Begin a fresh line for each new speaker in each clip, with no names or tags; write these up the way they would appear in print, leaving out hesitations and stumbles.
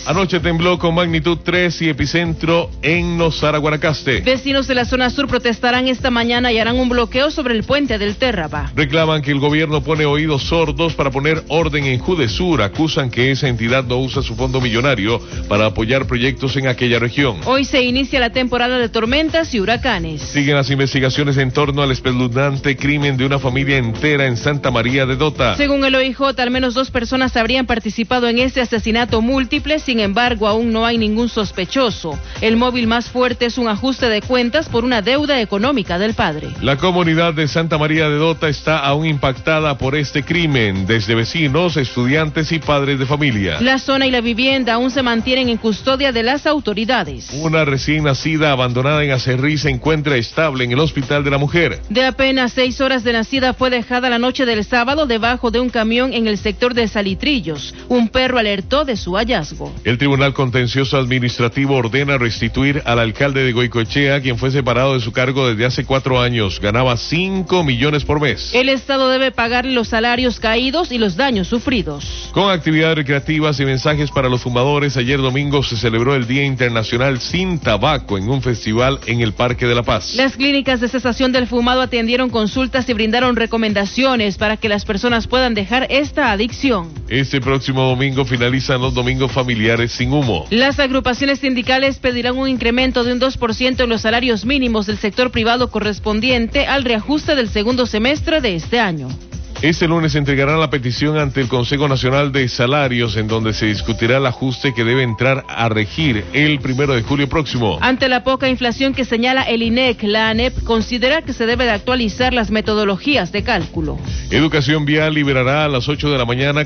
Anoche tembló con magnitud 3 y epicentro en Nosara, Guanacaste.
Vecinos de la zona sur protestarán esta mañana y harán un bloqueo sobre el puente del Terraba.
Reclaman que el gobierno pone oídos sordos para poner orden en Judesur. Acusan que esa entidad no usa su fondo millonario para apoyar proyectos en aquella región.
Hoy se inicia la temporada de tormentas y huracanes.
Siguen las investigaciones en torno al espeluznante crimen de una familia entera en Santa María de Dota.
Según el OIJ, al menos 2 personas habrían participado en este asesinato múltiple. Sin embargo, aún no hay ningún sospechoso. El móvil más fuerte es un ajuste de cuentas por una deuda económica del padre.
La comunidad de Santa María de Dota está aún impactada por este crimen, desde vecinos, estudiantes y padres de familia.
La zona y la vivienda aún se mantienen en custodia de las autoridades.
Una recién nacida abandonada en Acerrí se encuentra estable en el Hospital de la Mujer.
De apenas 6 horas de nacida fue dejada la noche del sábado debajo de un camión en el sector de Salitrillos. Un perro alertó de su hallazgo.
El Tribunal Contencioso Administrativo ordena restituir al alcalde de Goicoechea, quien fue separado de su cargo desde hace 4 años. Ganaba 5 millones por mes.
El Estado debe pagarle los salarios caídos y los daños sufridos.
Con actividades recreativas y mensajes para los fumadores, ayer domingo se celebró el Día Internacional Sin Tabaco en un festival en el Parque de la Paz.
Las clínicas de cesación del fumado atendieron consultas y brindaron recomendaciones para que las personas puedan dejar esta adicción.
Este próximo domingo finalizan los domingos familiares sin humo.
Las agrupaciones sindicales pedirán un incremento de un 2% en los salarios mínimos del sector privado correspondiente al reajuste del segundo semestre de este año.
Este lunes entregarán la petición ante el Consejo Nacional de Salarios, en donde se discutirá el ajuste que debe entrar a regir el 1 de julio próximo.
Ante la poca inflación que señala el INEC, la ANEP considera que se debe de actualizar las metodologías de cálculo.
Educación Vial liberará a las 8 de la mañana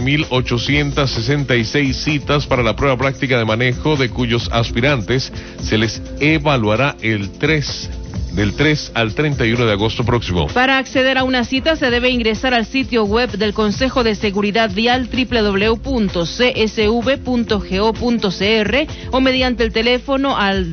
14.866 citas para la prueba práctica de manejo, de cuyos aspirantes se les evaluará del 3 al 31 de agosto próximo.
Para acceder a una cita se debe ingresar al sitio web del Consejo de Seguridad Vial www.csv.go.cr o mediante el teléfono al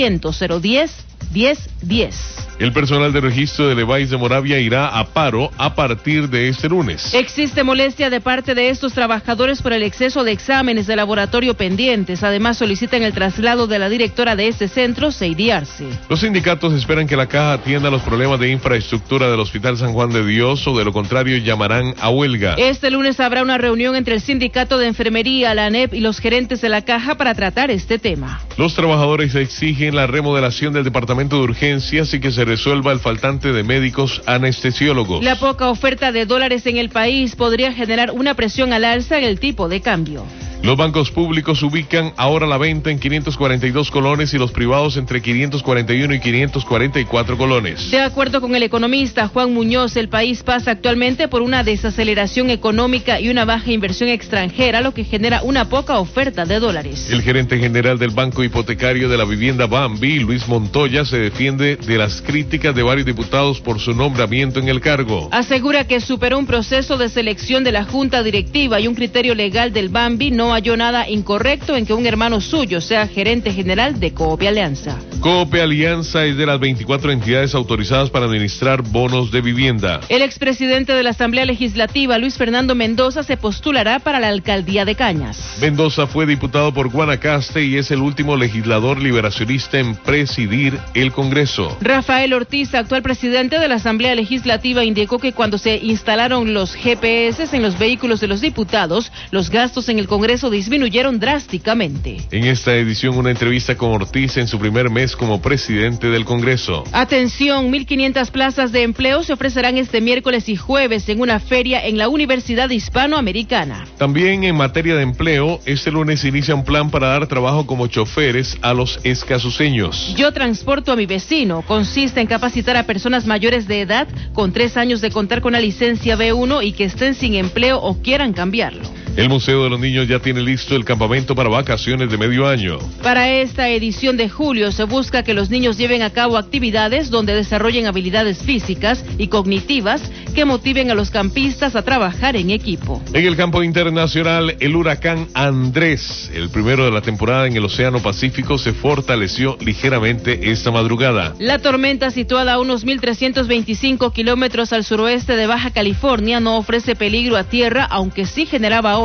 900-010-1010.
El personal de registro de Levi's de Moravia irá a paro a partir de este lunes.
Existe molestia de parte de estos trabajadores por el exceso de exámenes de laboratorio pendientes. Además, solicitan el traslado de la directora de este centro, Seidi Arce.
Los sindicatos esperan que la caja atienda los problemas de infraestructura del Hospital San Juan de Dios, o de lo contrario llamarán a huelga.
Este lunes habrá una reunión entre el sindicato de enfermería, la ANEP y los gerentes de la caja para tratar este tema.
Los trabajadores exigen la remodelación del departamento de urgencias y que se resuelva el faltante de médicos anestesiólogos.
La poca oferta de dólares en el país podría generar una presión al alza en el tipo de cambio.
Los bancos públicos ubican ahora la venta en 542 colones y los privados entre 541 y 544 colones.
De acuerdo con el economista Juan Muñoz, el país pasa actualmente por una desaceleración económica y una baja inversión extranjera, lo que genera una poca oferta de dólares.
El gerente general del Banco Hipotecario de la Vivienda Bambi, Luis Montoya, se defiende de las críticas de varios diputados por su nombramiento en el cargo.
Asegura que superó un proceso de selección de la junta directiva y un criterio legal del Bambi. No halló nada incorrecto en que un hermano suyo sea gerente general de Coope Alianza.
Coope Alianza es de las 24 entidades autorizadas para administrar bonos de vivienda.
El expresidente de la Asamblea Legislativa, Luis Fernando Mendoza, se postulará para la alcaldía de Cañas.
Mendoza fue diputado por Guanacaste y es el último legislador liberacionista en presidir el Congreso.
Rafael Ortiz, actual presidente de la Asamblea Legislativa, indicó que cuando se instalaron los GPS en los vehículos de los diputados, los gastos en el Congreso disminuyeron drásticamente.
En esta edición, una entrevista con Ortiz en su primer mes como presidente del Congreso.
Atención, 1.500 plazas de empleo se ofrecerán este miércoles y jueves en una feria en la Universidad Hispanoamericana.
También en materia de empleo, este lunes inicia un plan para dar trabajo como choferes a los escasuseños.
Yo transporto a mi vecino. Consiste en capacitar a personas mayores de edad con 3 años de contar con la licencia B1 y que estén sin empleo o quieran cambiarlo.
El Museo de los Niños ya tiene listo el campamento para vacaciones de medio año.
Para esta edición de julio se busca que los niños lleven a cabo actividades donde desarrollen habilidades físicas y cognitivas que motiven a los campistas a trabajar en equipo.
En el campo internacional, el huracán Andrés, el primero de la temporada en el Océano Pacífico, se fortaleció ligeramente esta madrugada.
La tormenta, situada a unos 1.325 kilómetros al suroeste de Baja California, no ofrece peligro a tierra, aunque sí generaba olas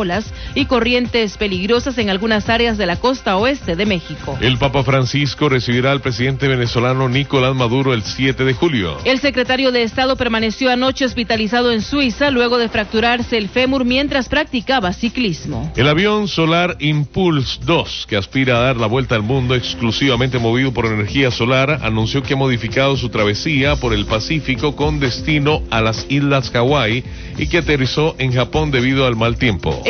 olas y corrientes peligrosas en algunas áreas de la costa oeste de México.
El Papa Francisco recibirá al presidente venezolano Nicolás Maduro el 7 de julio.
El secretario de Estado permaneció anoche hospitalizado en Suiza luego de fracturarse el fémur mientras practicaba ciclismo.
El avión Solar Impulse 2, que aspira a dar la vuelta al mundo exclusivamente movido por energía solar, anunció que ha modificado su travesía por el Pacífico con destino a las Islas Hawái y que aterrizó en Japón debido al mal tiempo.